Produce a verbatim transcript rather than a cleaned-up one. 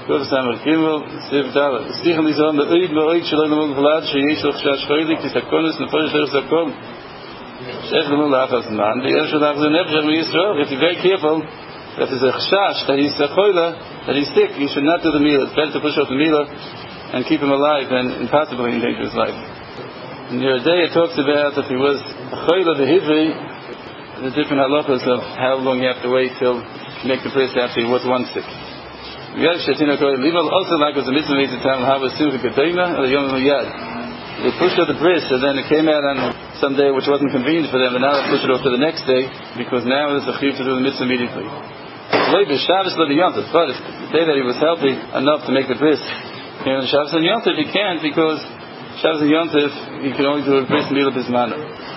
Kuf Samach Gimel, Siv Dalet. Stichen die Sonne, Oid Oid Shalom Amol Vlad, Sheyesh Loch Shash Choylik, Tisakonis, Nefosh Derech Zakon. Shech Lemul Lachas Man. The Yerush Lach Zen Nefesh Echmi Yisrael. You have to be very careful. If there's a chash that he's a choila, that he's sick, you should not do the meal. It's better to push off the meal and keep him alive and possibly endanger his life. In your day, it talks about if he was a choila the hivri, the different halachas of how long you have to wait till you make the bris after he was one sick. They pushed out the bris, and then it came out on some day which wasn't convenient for them, and now they pushed it off to the next day because now there's a chiyuv to do the mitzvah immediately. But if the day that he was healthy enough to make the bris, you know, Shabbos and Yontif he can't, because Shabbos and Yontif he can only do a bris milah bismana.